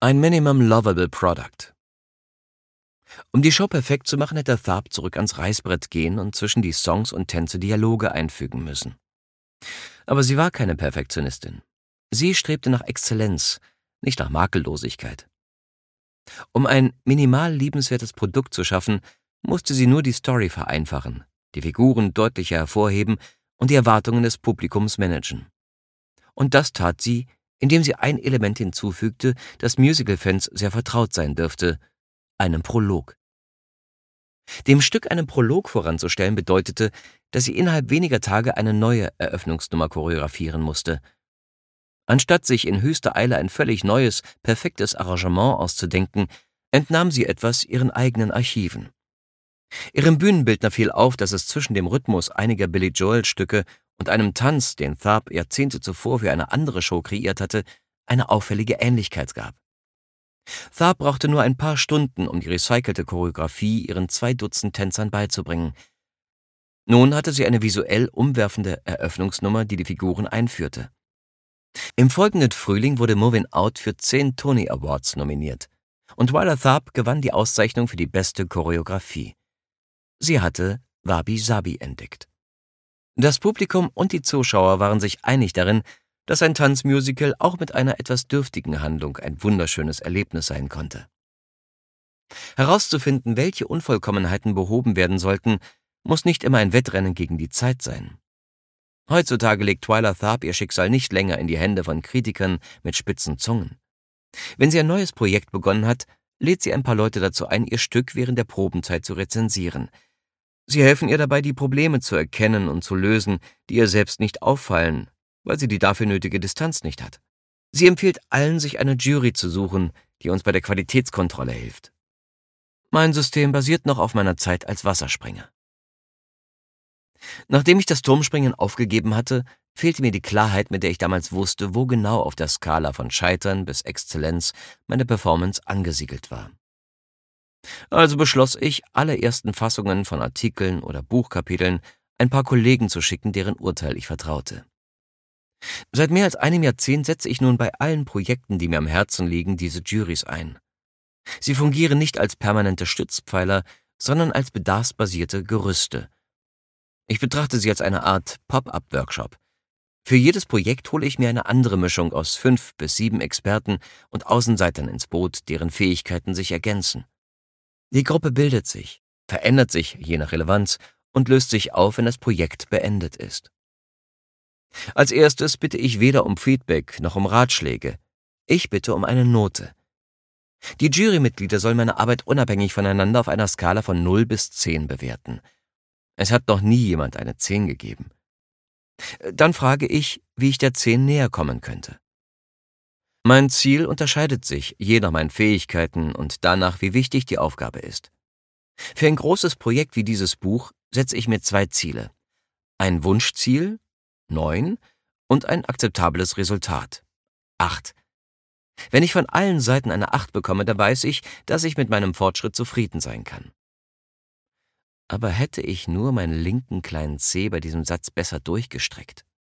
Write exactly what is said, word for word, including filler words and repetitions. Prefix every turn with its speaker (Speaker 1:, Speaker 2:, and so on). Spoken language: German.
Speaker 1: Ein Minimum Lovable Product. Um die Show perfekt zu machen, hätte Tharp zurück ans Reißbrett gehen und zwischen die Songs und Tänze Dialoge einfügen müssen. Aber sie war keine Perfektionistin. Sie strebte nach Exzellenz, nicht nach Makellosigkeit. Um ein minimal liebenswertes Produkt zu schaffen, musste sie nur die Story vereinfachen, die Figuren deutlicher hervorheben und die Erwartungen des Publikums managen. Und das tat sie, indem sie ein Element hinzufügte, das Musical-Fans sehr vertraut sein dürfte: einen Prolog. Dem Stück einen Prolog voranzustellen bedeutete, dass sie innerhalb weniger Tage eine neue Eröffnungsnummer choreografieren musste. Anstatt sich in höchster Eile ein völlig neues, perfektes Arrangement auszudenken, entnahm sie etwas ihren eigenen Archiven. Ihrem Bühnenbildner fiel auf, dass es zwischen dem Rhythmus einiger Billy-Joel-Stücke und einem Tanz, den Tharp Jahrzehnte zuvor für eine andere Show kreiert hatte, eine auffällige Ähnlichkeit gab. Tharp brauchte nur ein paar Stunden, um die recycelte Choreografie ihren zwei Dutzend Tänzern beizubringen. Nun hatte sie eine visuell umwerfende Eröffnungsnummer, die die Figuren einführte. Im folgenden Frühling wurde Movin' Out für zehn Tony Awards nominiert und Twyla Tharp gewann die Auszeichnung für die beste Choreografie. Sie hatte Wabi Sabi entdeckt. Das Publikum und die Zuschauer waren sich einig darin, dass ein Tanzmusical auch mit einer etwas dürftigen Handlung ein wunderschönes Erlebnis sein konnte. Herauszufinden, welche Unvollkommenheiten behoben werden sollten, muss nicht immer ein Wettrennen gegen die Zeit sein. Heutzutage legt Twyla Tharp ihr Schicksal nicht länger in die Hände von Kritikern mit spitzen Zungen. Wenn sie ein neues Projekt begonnen hat, lädt sie ein paar Leute dazu ein, ihr Stück während der Probenzeit zu rezensieren. Sie helfen ihr dabei, die Probleme zu erkennen und zu lösen, die ihr selbst nicht auffallen, weil sie die dafür nötige Distanz nicht hat. Sie empfiehlt allen, sich eine Jury zu suchen, die uns bei der Qualitätskontrolle hilft. Mein System basiert noch auf meiner Zeit als Wasserspringer. Nachdem ich das Turmspringen aufgegeben hatte, fehlte mir die Klarheit, mit der ich damals wusste, wo genau auf der Skala von Scheitern bis Exzellenz meine Performance angesiedelt war. Also beschloss ich, alle ersten Fassungen von Artikeln oder Buchkapiteln ein paar Kollegen zu schicken, deren Urteil ich vertraute. Seit mehr als einem Jahrzehnt setze ich nun bei allen Projekten, die mir am Herzen liegen, diese Jurys ein. Sie fungieren nicht als permanente Stützpfeiler, sondern als bedarfsbasierte Gerüste. Ich betrachte sie als eine Art Pop-up-Workshop. Für jedes Projekt hole ich mir eine andere Mischung aus fünf bis sieben Experten und Außenseitern ins Boot, deren Fähigkeiten sich ergänzen. Die Gruppe bildet sich, verändert sich je nach Relevanz und löst sich auf, wenn das Projekt beendet ist. Als erstes bitte ich weder um Feedback noch um Ratschläge. Ich bitte um eine Note. Die Jurymitglieder sollen meine Arbeit unabhängig voneinander auf einer Skala von null bis zehn bewerten. Es hat noch nie jemand eine zehn gegeben. Dann frage ich, wie ich der zehn näher kommen könnte. Mein Ziel unterscheidet sich je nach meinen Fähigkeiten und danach, wie wichtig die Aufgabe ist. Für ein großes Projekt wie dieses Buch setze ich mir zwei Ziele. Ein Wunschziel, neun, und ein akzeptables Resultat, acht. Wenn ich von allen Seiten eine acht bekomme, dann weiß ich, dass ich mit meinem Fortschritt zufrieden sein kann. Aber hätte ich nur meinen linken kleinen Zeh bei diesem Satz besser durchgestreckt?